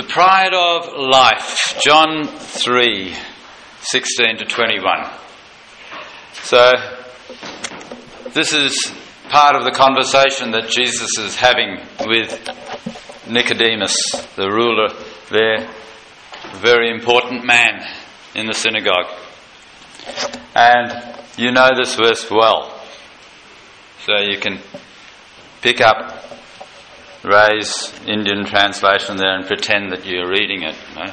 Pride of life, John 3, 16 to 21. So, this is part of the conversation that Jesus is having with Nicodemus, the ruler there, a very important man in the synagogue. And you know this verse well, so you can pick up Ray's Indian translation there and pretend that you're reading it. No?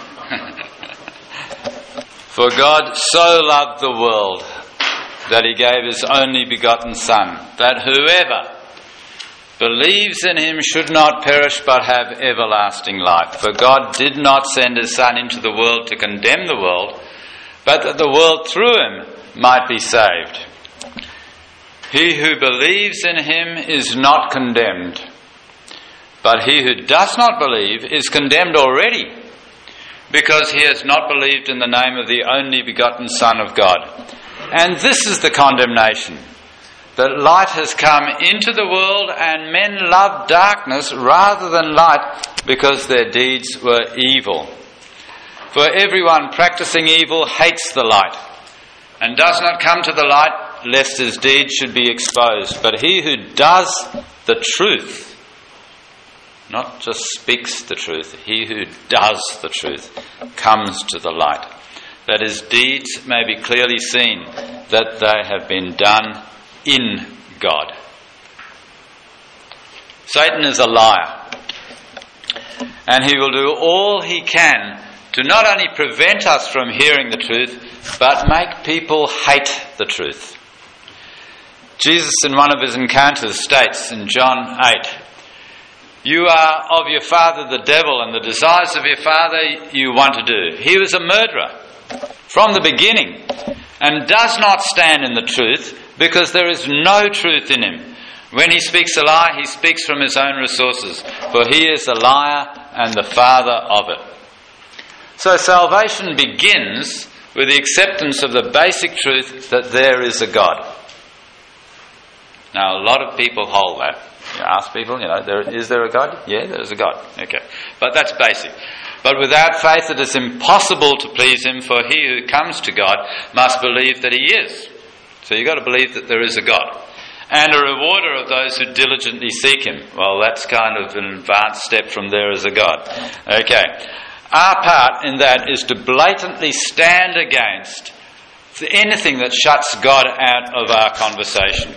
For God so loved the world that he gave his only begotten Son, that whoever believes in him should not perish but have everlasting life. For God did not send his Son into the world to condemn the world, but that the world through him might be saved. He who believes in him is not condemned, but he who does not believe is condemned already, because he has not believed in the name of the only begotten Son of God. And this is the condemnation, that light has come into the world, and men love darkness rather than light, because their deeds were evil. For everyone practicing evil hates the light, and does not come to the light, lest his deeds should be exposed. But he who does the truth, not just speaks the truth, he who does the truth comes to the light, that his deeds may be clearly seen, that they have been done in God. Satan is a liar, and he will do all he can to not only prevent us from hearing the truth, but make people hate the truth. Jesus, in one of his encounters, states in John 8, "You are of your father the devil, and the desires of your father you want to do." He was a murderer from the beginning, and does not stand in the truth, because there is no truth in him. When he speaks a lie, he speaks from his own resources, for he is a liar and the father of it. So salvation begins with the acceptance of the basic truth that there is a God. Now, a lot of people hold that. You ask people, is there a God? Yeah, there is a God. Okay. But that's basic. But without faith it is impossible to please him, for he who comes to God must believe that he is. So you've got to believe that there is a God. And a rewarder of those who diligently seek him. Well, that's kind of an advanced step from there is a God. Okay. Our part in that is to blatantly stand against anything that shuts God out of our conversation.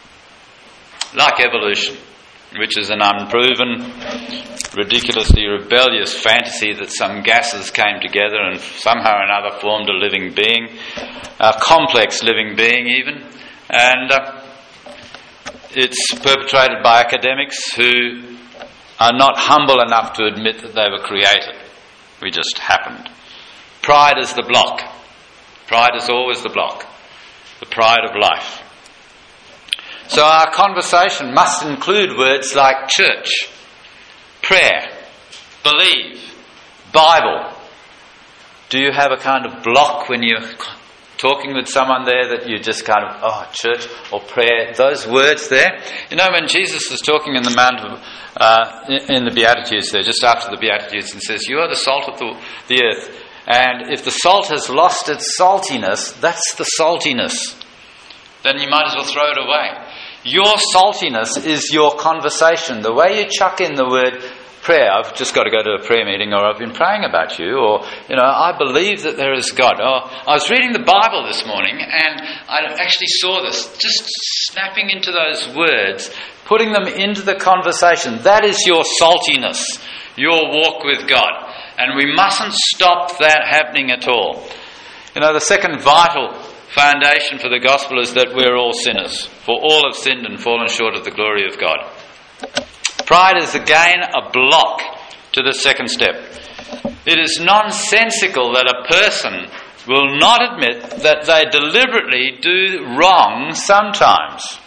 Like evolution, which is an unproven, ridiculously rebellious fantasy that some gases came together and somehow or another formed a living being, a complex living being even, and it's perpetrated by academics who are not humble enough to admit that they were created. We just happened. Pride is the block. Pride is always the block. The pride of life. So our conversation must include words like church, prayer, believe, Bible. Do you have a kind of block when you're talking with someone there that you just kind of, church or prayer, those words there? You know, when Jesus was talking in the Mount of, in the Beatitudes there, just after the Beatitudes, and says, "You are the salt of the earth, and if the salt has lost its saltiness, that's the saltiness. Then you might as well throw it away. Your saltiness is your conversation. The way you chuck in the word prayer, I've just got to go to a prayer meeting, or I've been praying about you, or, I believe that there is God. Or I was reading the Bible this morning, and I actually saw this, just snapping into those words, putting them into the conversation. That is your saltiness, your walk with God. And we mustn't stop that happening at all. The second vital foundation for the gospel is that we're all sinners, for all have sinned and fallen short of the glory of God. Pride is again a block to the second step. It is nonsensical that a person will not admit that they deliberately do wrong sometimes.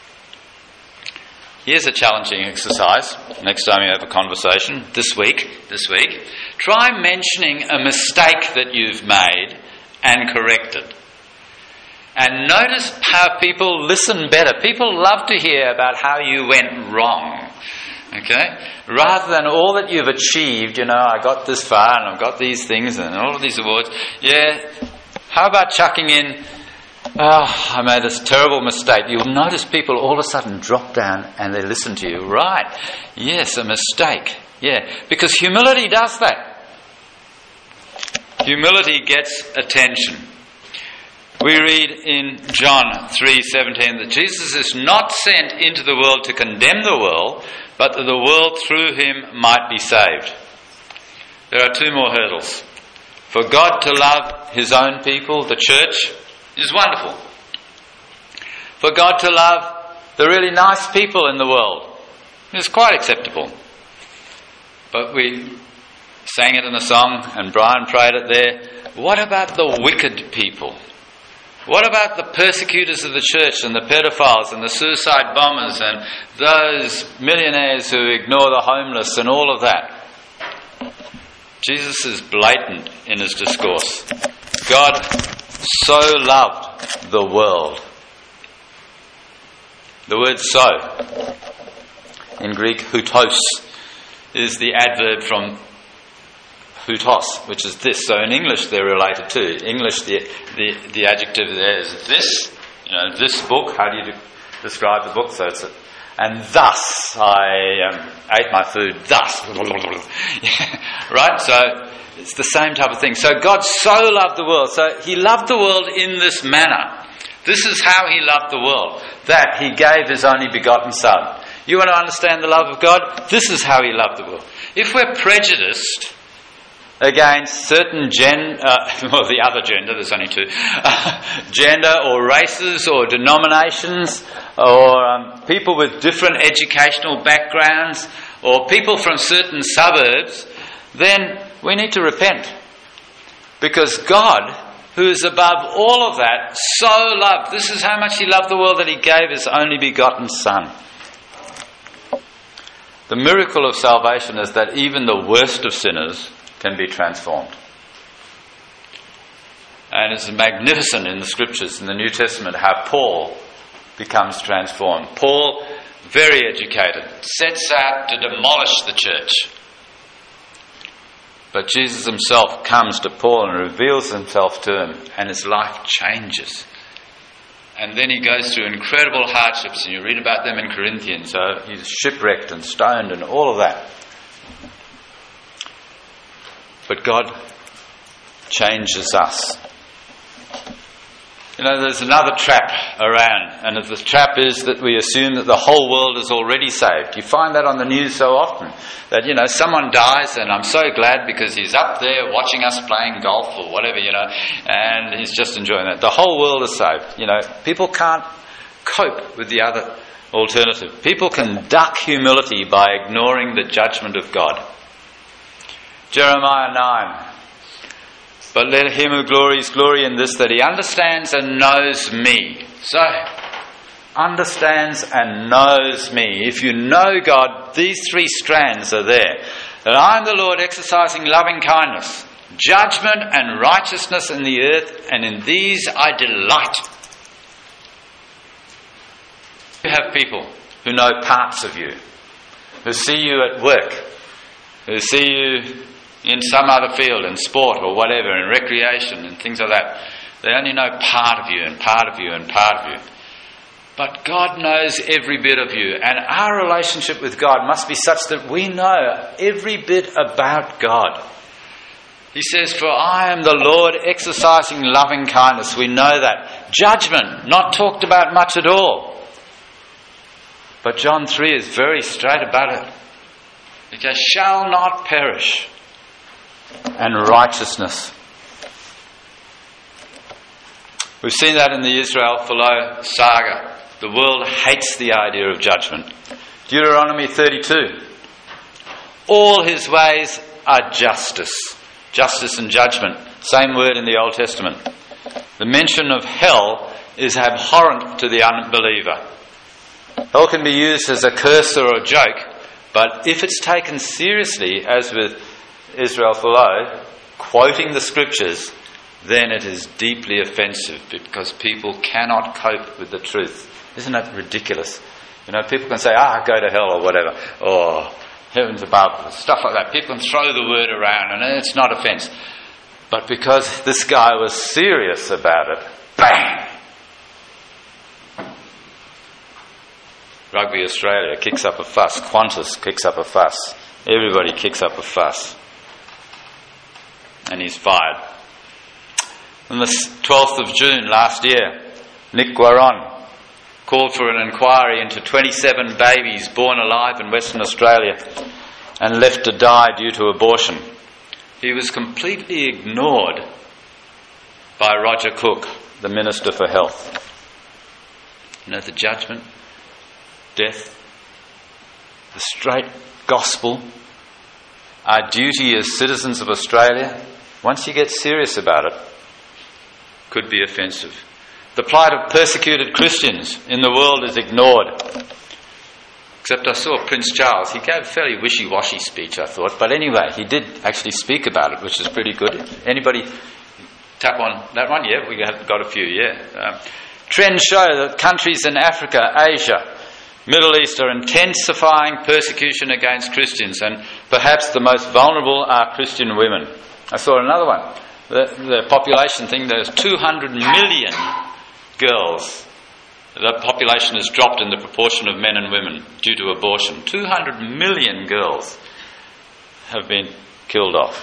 Here's a challenging exercise. Next time you have a conversation, this week, try mentioning a mistake that you've made and correct it. And notice how people listen better. People love to hear about how you went wrong. Okay? Rather than all that you've achieved, I got this far and I've got these things and all of these awards. Yeah, how about chucking in, I made this terrible mistake. You'll notice people all of a sudden drop down and they listen to you. Right, yes, a mistake. Yeah, because humility does that. Humility gets attention. We read in John 3:17 that Jesus is not sent into the world to condemn the world, but that the world through him might be saved. There are two more hurdles. For God to love his own people, the church, is wonderful. For God to love the really nice people in the world is quite acceptable. But we sang it in a song and Brian prayed it there. What about the wicked people? What about the persecutors of the church and the pedophiles and the suicide bombers and those millionaires who ignore the homeless and all of that? Jesus is blatant in his discourse. God so loved the world. The word so, in Greek, hutos, is the adverb from hutos, which is this. So in English they're related too. English, the adjective there is this. This book. How do you describe the book? So it's and thus I ate my food. Thus, right? So it's the same type of thing. So God so loved the world. So He loved the world in this manner. This is how He loved the world. That He gave His only begotten Son. You want to understand the love of God? This is how He loved the world. If we're prejudiced against certain the other gender, there's only two, gender or races or denominations or people with different educational backgrounds or people from certain suburbs, then we need to repent. Because God, who is above all of that, so loved, this is how much He loved the world that He gave His only begotten Son. The miracle of salvation is that even the worst of sinners can be transformed. And it's magnificent in the Scriptures, in the New Testament, how Paul becomes transformed. Paul, very educated, sets out to demolish the church. But Jesus himself comes to Paul and reveals himself to him, and his life changes. And then he goes through incredible hardships, and you read about them in Corinthians. So he's shipwrecked and stoned and all of that. But God changes us. There's another trap around, and the trap is that we assume that the whole world is already saved. You find that on the news so often, that, someone dies and I'm so glad because he's up there watching us playing golf or whatever, and he's just enjoying that. The whole world is saved. People can't cope with the other alternative. People can duck humility by ignoring the judgment of God. Jeremiah 9. But let him who glories glory in this, that he understands and knows me. So, understands and knows me. If you know God, these three strands are there. That I am the Lord exercising loving kindness, judgment and righteousness in the earth, and in these I delight. You have people who know parts of you, who see you at work, who see you in some other field, in sport or whatever, in recreation and things like that. They only know part of you and part of you and part of you. But God knows every bit of you, and our relationship with God must be such that we know every bit about God. He says, for I am the Lord exercising loving kindness. We know that. Judgment, not talked about much at all. But John 3 is very straight about it. It just shall not perish. And righteousness. We've seen that in the Israel-Philo saga. The world hates the idea of judgment. Deuteronomy 32. All his ways are justice. Justice and judgment. Same word in the Old Testament. The mention of hell is abhorrent to the unbeliever. Hell can be used as a curse or a joke, but if it's taken seriously, as with Israel-Philo, quoting the Scriptures, then it is deeply offensive because people cannot cope with the truth. Isn't that ridiculous? People can say, go to hell or whatever, or heaven's above, stuff like that. People can throw the word around and it's not offence. But because this guy was serious about it, bang! Rugby Australia kicks up a fuss. Qantas kicks up a fuss. Everybody kicks up a fuss. And he's fired. On the 12th of June last year, Nick Guaron called for an inquiry into 27 babies born alive in Western Australia and left to die due to abortion. He was completely ignored by Roger Cook, the Minister for Health. The judgment, death, the straight gospel, our duty as citizens of Australia, once you get serious about it, could be offensive. The plight of persecuted Christians in the world is ignored. Except I saw Prince Charles. He gave a fairly wishy-washy speech, I thought. But anyway, he did actually speak about it, which is pretty good. Anybody tap on that one? Yeah, we have got a few, yeah. Trends show that countries in Africa, Asia, Middle East are intensifying persecution against Christians, and perhaps the most vulnerable are Christian women. I saw another one. The population thing, there's 200 million girls. The population has dropped in the proportion of men and women due to abortion. 200 million girls have been killed off.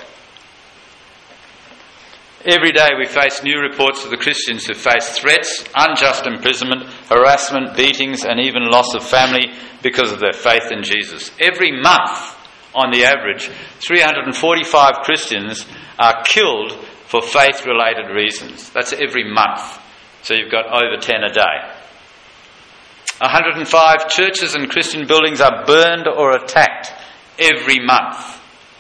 Every day we face new reports of the Christians who face threats, unjust imprisonment, harassment, beatings, and even loss of family because of their faith in Jesus. Every month, on the average, 345 Christians are killed for faith-related reasons. That's every month. So you've got over 10 a day. 105 churches and Christian buildings are burned or attacked every month.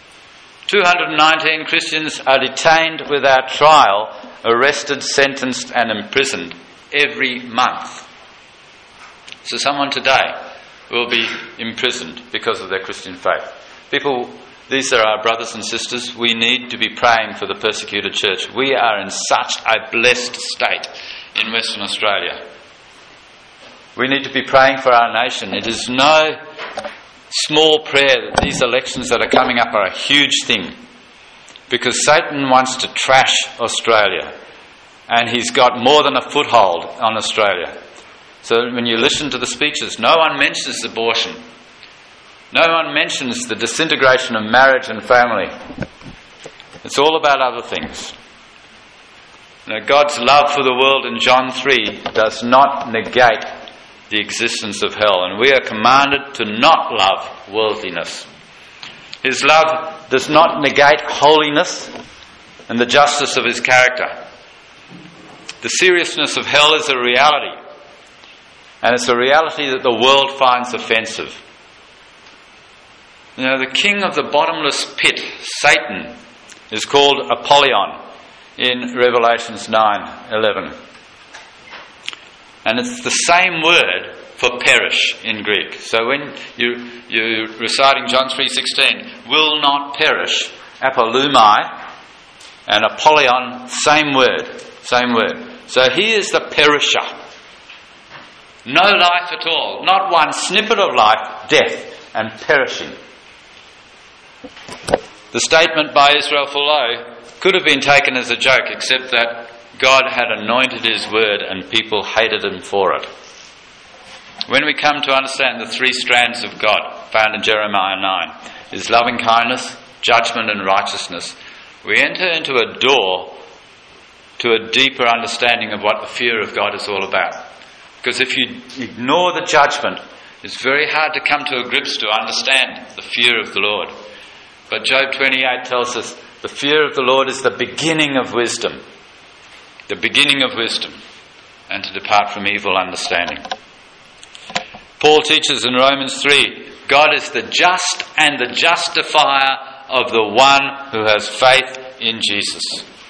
219 Christians are detained without trial, arrested, sentenced and imprisoned every month. So someone today will be imprisoned because of their Christian faith. People, these are our brothers and sisters. We need to be praying for the persecuted church. We are in such a blessed state in Western Australia. We need to be praying for our nation. It is no small prayer that these elections that are coming up are a huge thing, because Satan wants to trash Australia, and he's got more than a foothold on Australia. So when you listen to the speeches, no one mentions abortion. No one mentions the disintegration of marriage and family. It's all about other things. God's love for the world in John 3 does not negate the existence of hell, and we are commanded to not love worldliness. His love does not negate holiness and the justice of his character. The seriousness of hell is a reality, and it's a reality that the world finds offensive. The king of the bottomless pit, Satan, is called Apollyon in Revelations 9:11. And it's the same word for perish in Greek. So when you're reciting John 3:16, will not perish, apolumai, and Apollyon, same word. So he is the perisher. No life at all, not one snippet of life, death and perishing. The statement by Israel Folau could have been taken as a joke, except that God had anointed his word and people hated him for it. When we come to understand the three strands of God found in Jeremiah 9, his loving kindness, judgment and righteousness, we enter into a door to a deeper understanding of what the fear of God is all about. Because if you ignore the judgment, it's very hard to come to a grips to understand the fear of the Lord. But Job 28 tells us the fear of the Lord is the beginning of wisdom. The beginning of wisdom, and to depart from evil understanding. Paul teaches in Romans 3, God is the just and the justifier of the one who has faith in Jesus.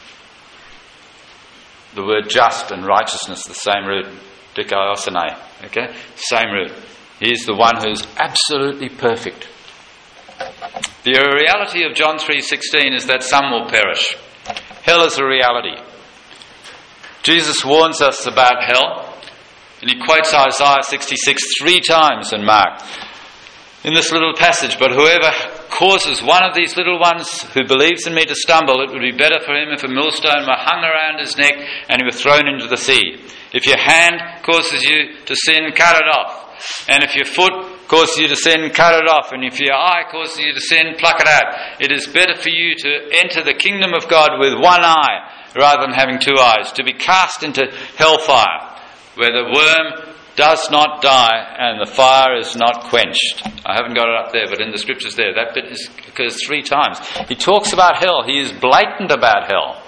The word just and righteousness, the same root, dikaiosune, okay? Same root. He is the one who is absolutely perfect. The reality of John 3:16 is that some will perish. Hell is a reality. Jesus warns us about hell. And he quotes Isaiah 66 3 times in Mark, in this little passage. But whoever causes one of these little ones who believes in me to stumble, it would be better for him if a millstone were hung around his neck and he were thrown into the sea. If your hand causes you to sin, cut it off. And if your foot causes you to sin, cut it off. And if your eye causes you to sin, pluck it out. It is better for you to enter the kingdom of God with one eye rather than having two eyes, to be cast into hellfire, where the worm does not die and the fire is not quenched. I haven't got it up there, but in the scriptures there, that bit occurs 3 times. He talks about hell. He is blatant about hell.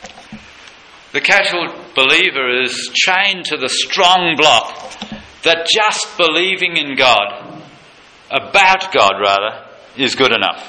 The casual believer is chained to the strong block that just believing in God, about God rather, is good enough.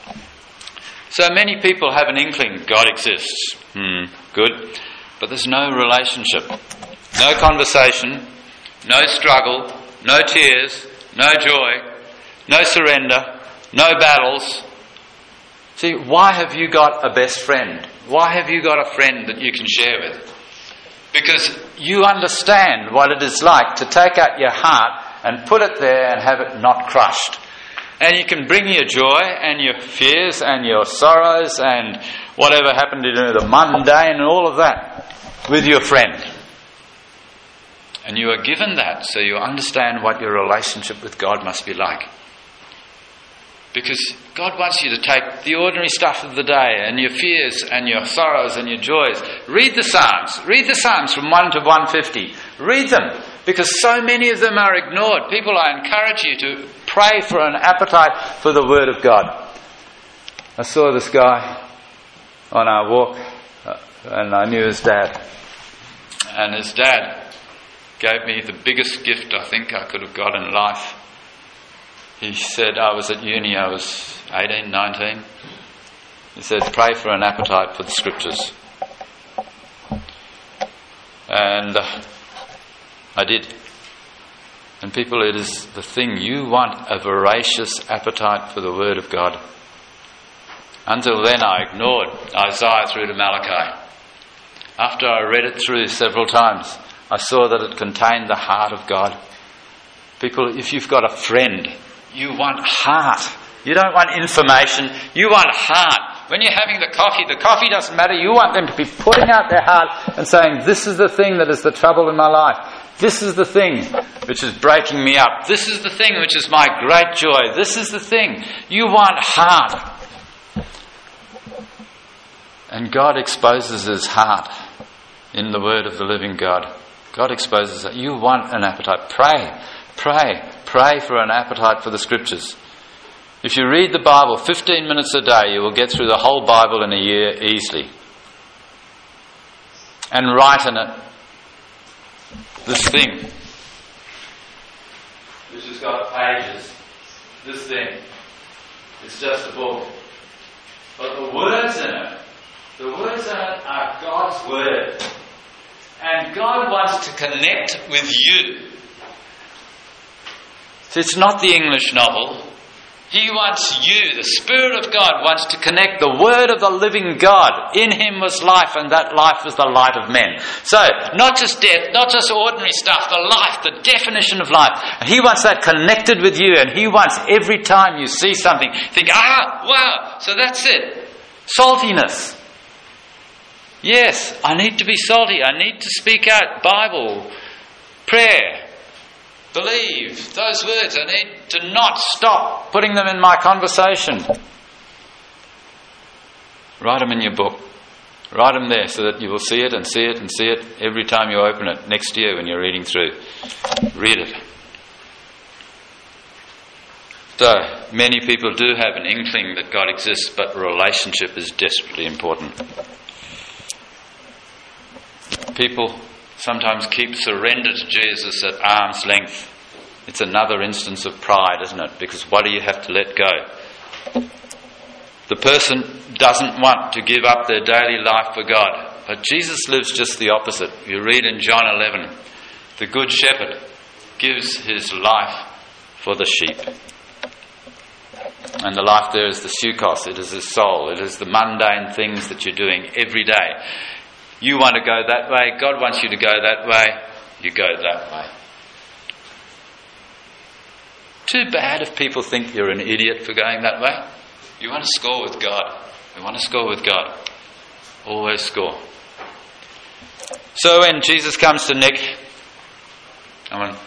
So many people have an inkling God exists. Good. But there's no relationship, no conversation, no struggle, no tears, no joy, no surrender, no battles. See, why have you got a best friend? Why have you got a friend that you can share with? Because you understand what it is like to take out your heart and put it there and have it not crushed. And you can bring your joy and your fears and your sorrows and whatever happened to you, the mundane and all of that, with your friend. And you are given that so you understand what your relationship with God must be like. Because God wants you to take the ordinary stuff of the day and your fears and your sorrows and your joys. Read the Psalms. Read the Psalms from 1 to 150. Read them, because so many of them are ignored. People, I encourage you to pray for an appetite for the Word of God. I saw this guy on our walk and I knew his dad. And his dad gave me the biggest gift I think I could have got in life. He said, I was at uni, I was 18, 19. He said, pray for an appetite for the Scriptures. And I did. And people, it is the thing. You want a voracious appetite for the Word of God. Until then I ignored Isaiah through to Malachi. After I read it through several times, I saw that it contained the heart of God. People, if you've got a friend, you want heart. You don't want information, you want heart. When you're having the coffee doesn't matter. You want them to be putting out their heart and saying, this is the thing that is the trouble in my life. This is the thing which is breaking me up. This is the thing which is my great joy. This is the thing. You want heart. And God exposes His heart in the Word of the living God. God exposes it. You want an appetite. Pray for an appetite for the Scriptures. If you read the Bible 15 minutes a day, you will get through the whole Bible in a year easily. And write in it this thing, which has got pages. This thing. It's just a book. But the words in it are God's Word. And God wants to connect with you. So it's not the English novel. He wants you. The Spirit of God wants to connect the Word of the living God. In Him was life, and that life was the light of men. So, not just death, not just ordinary stuff, the life, the definition of life. And He wants that connected with you, and He wants every time you see something, think, wow, so that's it. Saltiness. Yes, I need to be salty. I need to speak out Bible, prayer. Believe those words. I need to not stop putting them in my conversation. Write them in your book. Write them there so that you will see it and see it and see it every time you open it next year when you're reading through. Read it. So, many people do have an inkling that God exists, but relationship is desperately important. People sometimes keep surrender to Jesus at arm's length. It's another instance of pride, isn't it? Because what do you have to let go? The person doesn't want to give up their daily life for God. But Jesus lives just the opposite. You read in John 11, the Good Shepherd gives his life for the sheep. And the life there is the sukos, it is his soul, it is the mundane things that you're doing every day. You want to go that way, God wants you to go that way. you go that way. Too bad if people think you're an idiot for going that way. You want to score with God. You want to score with God. Always score. So when Jesus comes to Nick, I'm on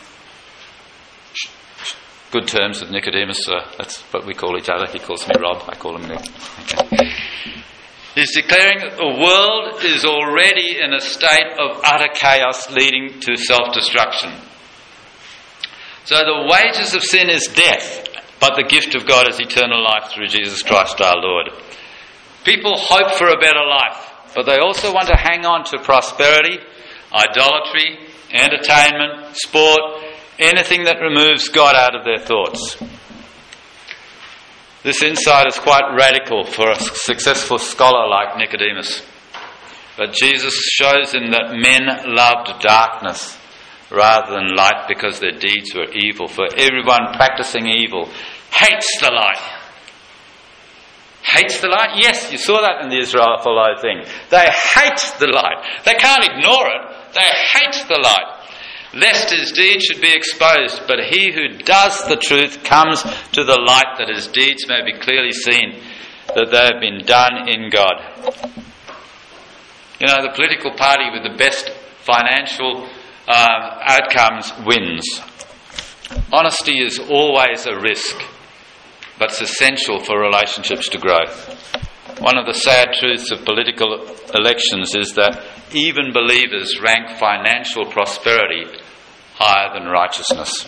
good terms with Nicodemus, so that's what we call each other. He calls me Rob, I call him Nick. Okay. He's declaring that the world is already in a state of utter chaos leading to self-destruction. So the wages of sin is death, but the gift of God is eternal life through Jesus Christ our Lord. People hope for a better life, but they also want to hang on to prosperity, idolatry, entertainment, sport, anything that removes God out of their thoughts. This insight is quite radical for a successful scholar like Nicodemus. But Jesus shows him that men loved darkness rather than light because their deeds were evil. For everyone practicing evil hates the light. Hates the light? Yes, you saw that in the Israelite thing. They hate the light. They can't ignore it. They hate the light. Lest his deeds should be exposed, but he who does the truth comes to the light, that his deeds may be clearly seen, that they have been done in God. You know, the political party with the best financial outcomes wins. Honesty is always a risk, but it's essential for relationships to grow. One of the sad truths of political elections is that even believers rank financial prosperity higher than righteousness.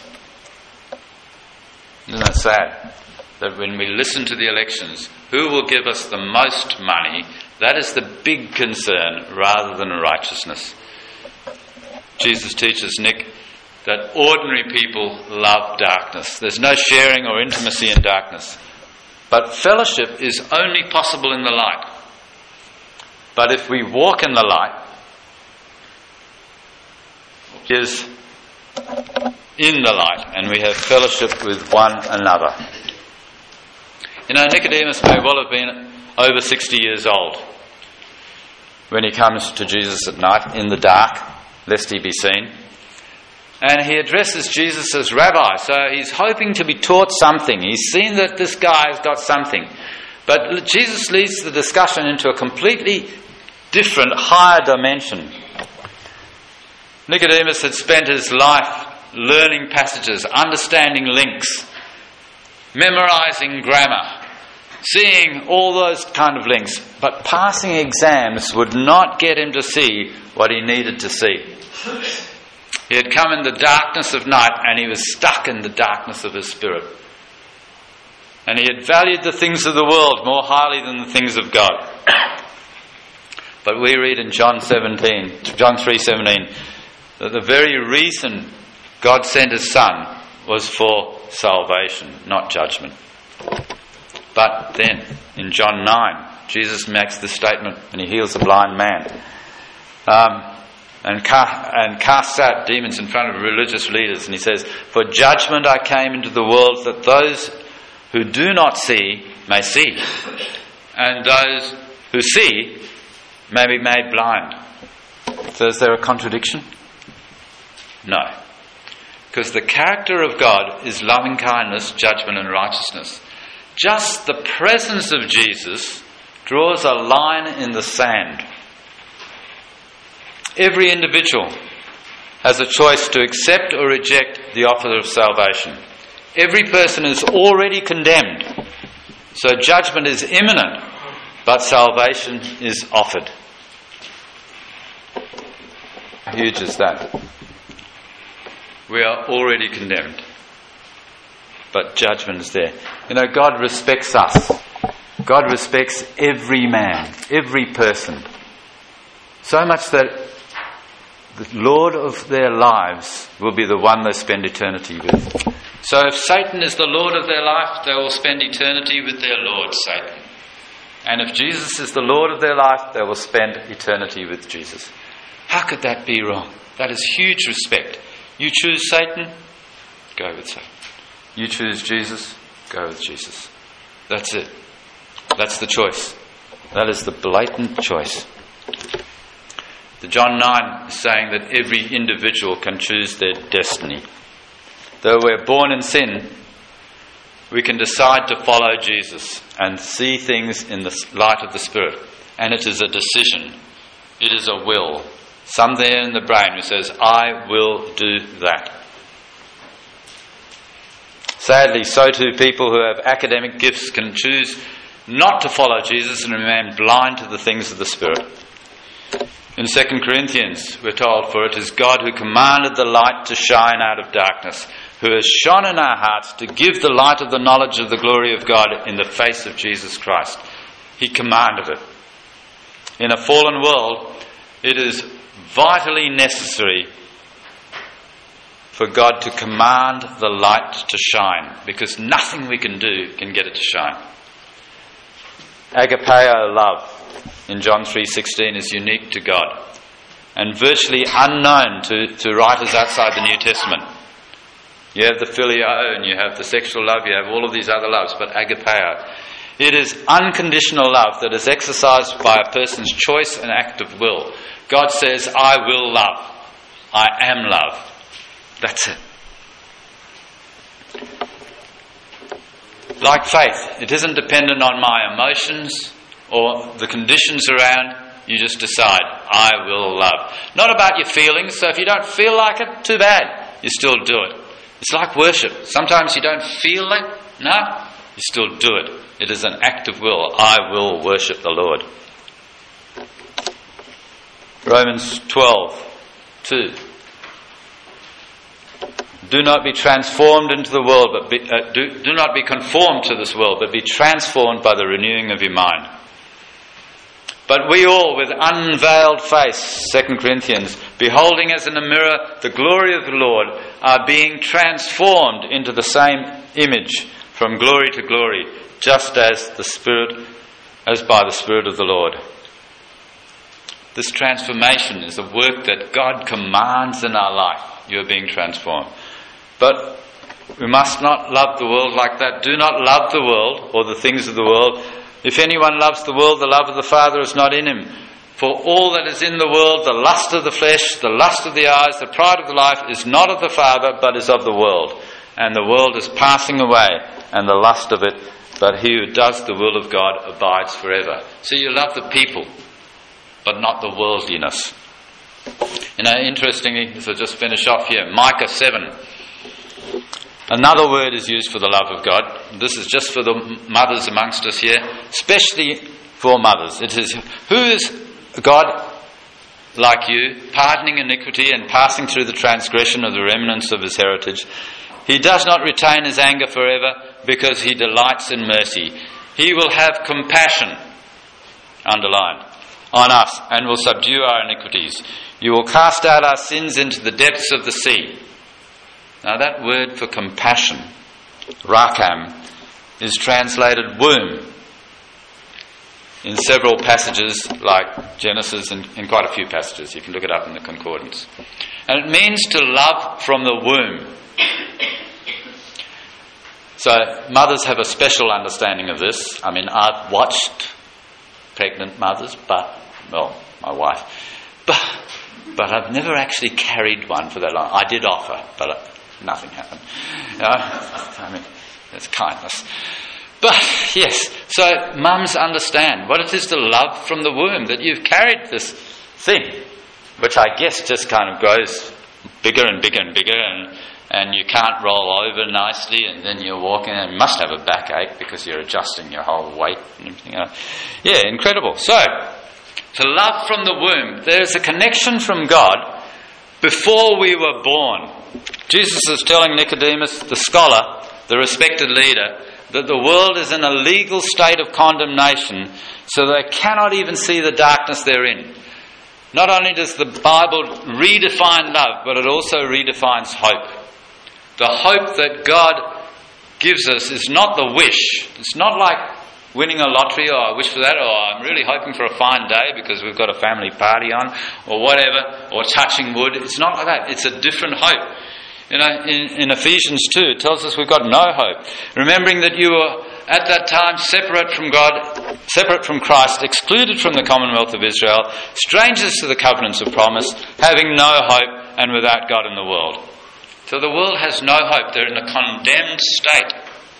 Isn't that sad? That when we listen to the elections, who will give us the most money, that is the big concern rather than righteousness. Jesus teaches Nick that ordinary people love darkness. There's no sharing or intimacy in darkness. But fellowship is only possible in the light. But if we walk in the light, is in the light, and we have fellowship with one another. You know, Nicodemus may well have been over 60 years old when he comes to Jesus at night in the dark, lest he be seen. And he addresses Jesus as rabbi, so he's hoping to be taught something. He's seen that this guy has got something. But Jesus leads the discussion into a completely different, higher dimension. Nicodemus had spent his life learning passages, understanding links, memorizing grammar, seeing all those kind of links. But passing exams would not get him to see what he needed to see. He had come in the darkness of night and he was stuck in the darkness of his spirit. And he had valued the things of the world more highly than the things of God. But we read in John 3:17, that the very reason God sent his Son was for salvation, not judgment. But then, in John 9, Jesus makes this statement when he heals a blind man. And casts out demons in front of religious leaders. And he says, "For judgment I came into the world, that those who do not see may see, and those who see may be made blind." So is there a contradiction? No. Because the character of God is loving kindness, judgment and righteousness. Just the presence of Jesus draws a line in the sand. Every individual has a choice to accept or reject the offer of salvation. Every person is already condemned, so judgment is imminent, but salvation is offered. How huge is that? We are already condemned, but judgment is there. You know, God respects us. God respects every man, every person. So much that the Lord of their lives will be the one they spend eternity with. So if Satan is the Lord of their life, they will spend eternity with their Lord, Satan. And if Jesus is the Lord of their life, they will spend eternity with Jesus. How could that be wrong? That is huge respect. You choose Satan, go with Satan. You choose Jesus, go with Jesus. That's it. That's the choice. That is the blatant choice. The John 9 is saying that every individual can choose their destiny. Though we're born in sin, we can decide to follow Jesus and see things in the light of the Spirit. And it is a decision. It is a will. Something in the brain who says, I will do that. Sadly, so too people who have academic gifts can choose not to follow Jesus and remain blind to the things of the Spirit. In 2 Corinthians, we're told, for it is God who commanded the light to shine out of darkness, who has shone in our hearts to give the light of the knowledge of the glory of God in the face of Jesus Christ. He commanded it. In a fallen world, it is vitally necessary for God to command the light to shine, because nothing we can do can get it to shine. Agapeo love in John 3:16 is unique to God and virtually unknown to writers outside the New Testament. You have the phileo and you have the sexual love, you have all of these other loves, but agapeo, it is unconditional love that is exercised by a person's choice and act of will. God says, I will love. I am love. That's it. Like faith, it isn't dependent on my emotions or the conditions around. You just decide, I will love. Not about your feelings, so if you don't feel like it, too bad. You still do it. It's like worship. Sometimes you don't feel it. No, you still do it. It is an act of will. I will worship the Lord. Romans 12:2. Do not be transformed into the world, but do not be conformed to this world, but be transformed by the renewing of your mind. But we all, with unveiled face, 2 Corinthians, beholding as in a mirror the glory of the Lord, are being transformed into the same image from glory to glory, just as by the Spirit of the Lord. This transformation is a work that God commands in our life. You are being transformed. But we must not love the world like that. Do not love the world or the things of the world. If anyone loves the world, the love of the Father is not in him. For all that is in the world, the lust of the flesh, the lust of the eyes, the pride of the life, is not of the Father, but is of the world. And the world is passing away, and the lust of it, but he who does the will of God abides forever. So you love the people, but not the worldliness. Interestingly, so just finish off here, Micah 7. Another word is used for the love of God. This is just for the mothers amongst us here, especially for mothers. It is, who is God like you, pardoning iniquity and passing through the transgression of the remnants of his heritage? He does not retain his anger forever, because he delights in mercy. He will have compassion, underlined, on us, and will subdue our iniquities. You will cast out our sins into the depths of the sea. Now that word for compassion, rakam, is translated womb in several passages like Genesis and in quite a few passages. You can look it up in the concordance. And it means to love from the womb. So mothers have a special understanding of this. I mean, I've watched pregnant mothers, my wife, but I've never actually carried one for that long. I did offer, but nothing happened. I mean, that's kindness. But yes, so mums understand what it is to love from the womb, that you've carried this thing, which I guess just kind of grows bigger and bigger and bigger, and you can't roll over nicely, and then you're walking and you must have a backache because you're adjusting your whole weight and everything else. Yeah, incredible. So, to love from the womb, there's a connection from God before we were born. Jesus is telling Nicodemus, the scholar, the respected leader, that the world is in a legal state of condemnation, so they cannot even see the darkness they're in. Not only does the Bible redefine love, but it also redefines hope. The hope that God gives us is not the wish. It's not like winning a lottery, or I wish for that, or I'm really hoping for a fine day because we've got a family party on, or whatever, or touching wood. It's not like that. It's a different hope. In Ephesians 2, it tells us we've got no hope. Remembering that you were at that time separate from God, separate from Christ, excluded from the commonwealth of Israel, strangers to the covenants of promise, having no hope and without God in the world. So the world has no hope. They're in a condemned state.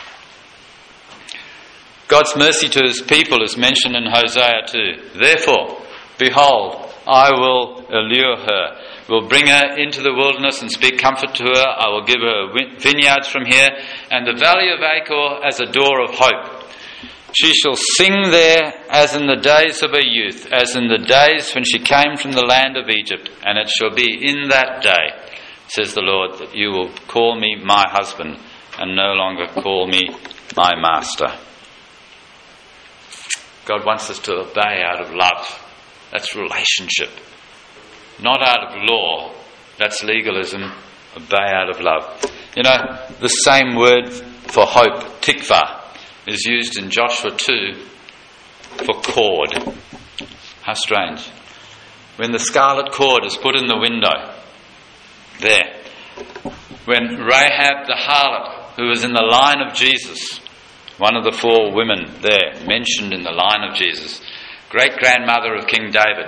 God's mercy to his people is mentioned in Hosea 2. Therefore, behold, I will allure her, will bring her into the wilderness and speak comfort to her. I will give her vineyards from here, and the valley of Achor as a door of hope. She shall sing there as in the days of her youth, as in the days when she came from the land of Egypt. And it shall be in that day, says the Lord, that you will call me my husband and no longer call me my master. God wants us to obey out of love. That's relationship. Not out of law. That's legalism. Obey out of love. You know, the same word for hope, tikva, is used in Joshua 2 for cord. How strange. When the scarlet cord is put in the window, there. When Rahab the harlot, who was in the line of Jesus, one of the 4 women there mentioned in the line of Jesus, great-grandmother of King David.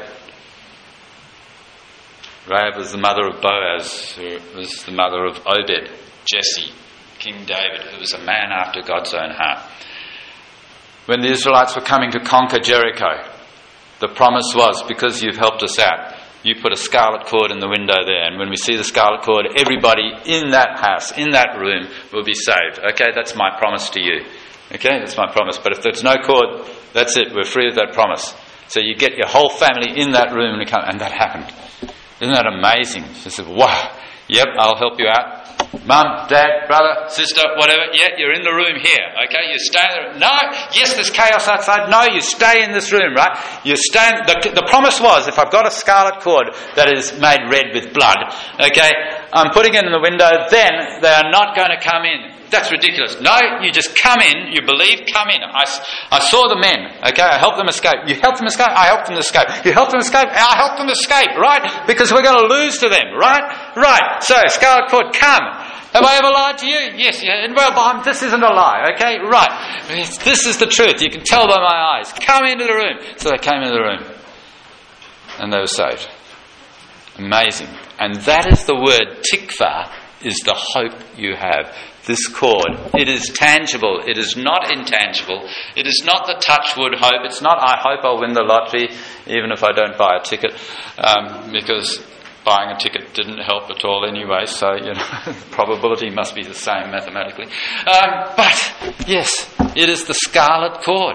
Rahab was the mother of Boaz, who was the mother of Obed, Jesse, King David, who was a man after God's own heart. When the Israelites were coming to conquer Jericho, the promise was, because you've helped us out, you put a scarlet cord in the window there, and when we see the scarlet cord, everybody in that house, in that room, will be saved. Okay, that's my promise to you. Okay, that's my promise. But if there's no cord, that's it. We're free of that promise. So you get your whole family in that room, and that happened. Isn't that amazing? She said, wow, yep, I'll help you out. Mum, Dad, brother, sister, whatever, yeah, you're in the room here, okay? You stay in the room. No, yes, there's chaos outside. No, you stay in this room, right? You stay. The promise was, if I've got a scarlet cord that is made red with blood, okay, I'm putting it in the window, then they are not going to come in. That's ridiculous. No, you just come in, you believe, come in. I saw the men, okay, I helped them escape. You helped them escape, I helped them escape. You helped them escape, I helped them escape, right? Because we're going to lose to them, right? Right, so scarlet cord, come. Have I ever lied to you? Yes, yeah. Well, this isn't a lie, okay? Right. This is the truth. You can tell by my eyes. Come into the room. So they came into the room. And they were saved. Amazing. And that is the word tikva, is the hope you have. This cord. It is tangible. It is not intangible. It is not the touchwood hope. It's not, I hope I'll win the lottery, even if I don't buy a ticket, because buying a ticket didn't help at all anyway, so, you know, the probability must be the same mathematically. But, yes, it is the scarlet cord.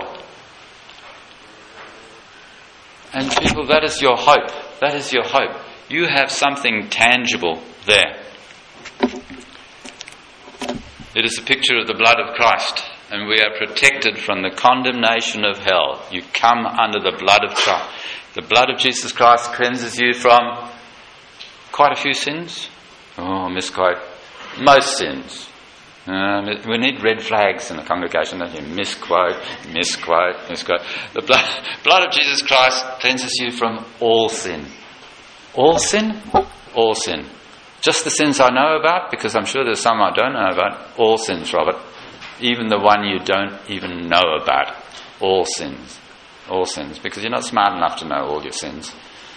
And people, that is your hope. That is your hope. You have something tangible there. It is a picture of the blood of Christ, and we are protected from the condemnation of hell. You come under the blood of Christ. The blood of Jesus Christ cleanses you from quite a few sins. Oh, misquote. Most sins. We need red flags in the congregation, don't you? Misquote, misquote, misquote. The blood of Jesus Christ cleanses you from all sin. All sin? All sin. Just the sins I know about, because I'm sure there's some I don't know about. All sins, Robert. Even the one you don't even know about. All sins. All sins. Because you're not smart enough to know all your sins.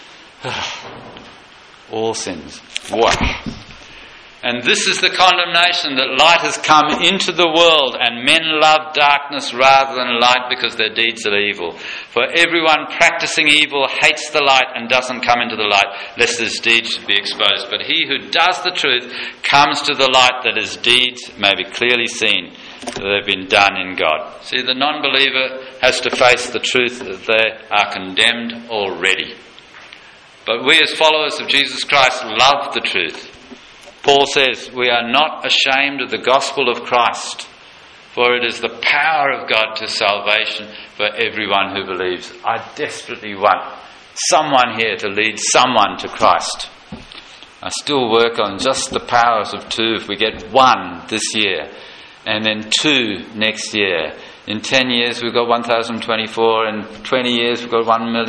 All sins. Wow. And this is the condemnation, that light has come into the world, and men love darkness rather than light because their deeds are evil. For everyone practicing evil hates the light and doesn't come into the light, lest his deeds should be exposed. But he who does the truth comes to the light, that his deeds may be clearly seen, that they've been done in God. See, the non-believer has to face the truth that they are condemned already. But we as followers of Jesus Christ love the truth. Paul says, we are not ashamed of the gospel of Christ, for it is the power of God to salvation for everyone who believes. I desperately want someone here to lead someone to Christ. I still work on just the powers of 2. If we get 1 this year, and then 2 next year. In 10 years we've got 1,024. In 20 years we've got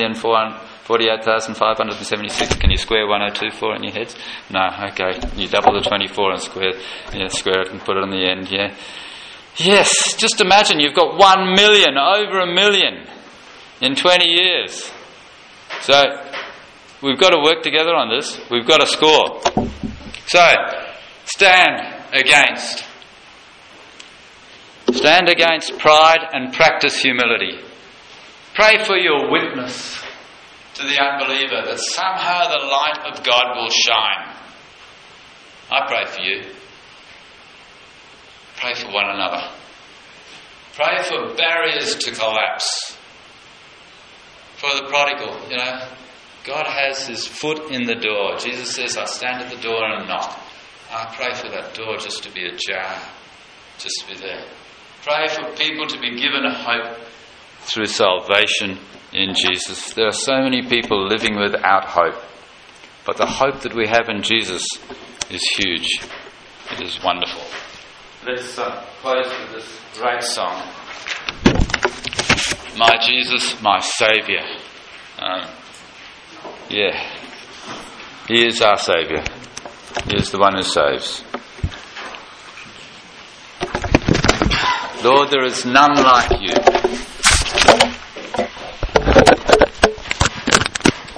1,448,576. Can you square 1024 in your heads? No, okay. You double the 24 and square it and put it on the end, yeah. Yes, just imagine you've got 1 million, over 1 million in 20 years. So, we've got to work together on this. We've got to score. So, stand against pride and practice humility. Pray for your witness to the unbeliever that somehow the light of God will shine. I pray for you. Pray for one another. Pray for barriers to collapse. For the prodigal, God has his foot in the door. Jesus says, I stand at the door and knock. I pray for that door just to be ajar, just to be there. Pray for people to be given a hope through salvation in Jesus. There are so many people living without hope, but the hope that we have in Jesus is huge. It is wonderful. Let's close with this great song. My Jesus, my Saviour. He is our Saviour. He is the one who saves. Lord, there is none like you.